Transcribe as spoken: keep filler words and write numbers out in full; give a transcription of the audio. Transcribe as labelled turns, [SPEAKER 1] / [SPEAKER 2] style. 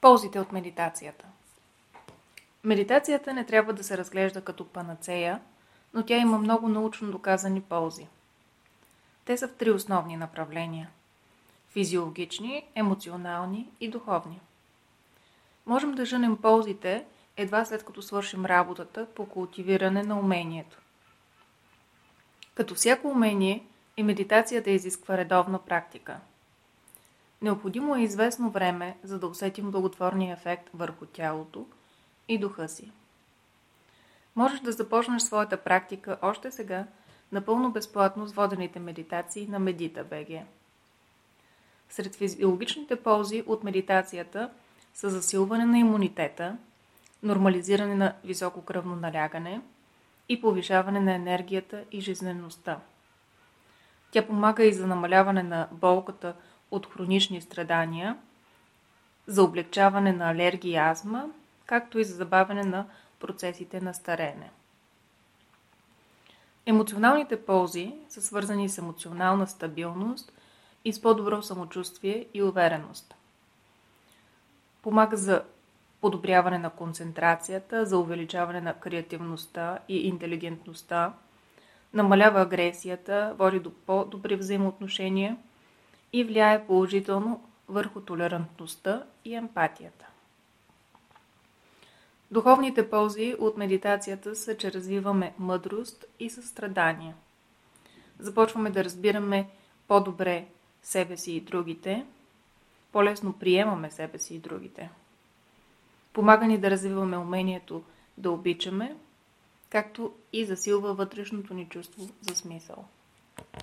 [SPEAKER 1] Ползите от медитацията. Медитацията не трябва да се разглежда като панацея, но тя има много научно доказани ползи. Те са в три основни направления – физиологични, емоционални и духовни. Можем да женем ползите едва след като свършим работата по култивиране на умението. Като всяко умение, и медитацията изисква редовна практика. Необходимо е известно време, за да усетим благотворния ефект върху тялото и духа си. Можеш да започнеш своята практика още сега, напълно безплатно с водените медитации на Medita.bg. Сред физиологичните ползи от медитацията са засилване на имунитета, нормализиране на високо кръвно налягане и повишаване на енергията и жизнеността. Тя помага и за намаляване на болката от хронични страдания, за облегчаване на алергии и астма, както и за забавяне на процесите на стареене. Емоционалните ползи са свързани с емоционална стабилност и с по-добро самочувствие и увереност. Помага за подобряване на концентрацията, за увеличаване на креативността и интелигентността, намалява агресията, води до по-добри взаимоотношения и влияе положително върху толерантността и емпатията. Духовните ползи от медитацията са, че развиваме мъдрост и състрадание. Започваме да разбираме по-добре себе си и другите, по-лесно приемаме себе си и другите. Помага ни да развиваме умението да обичаме, както и засилва вътрешното ни чувство за смисъл.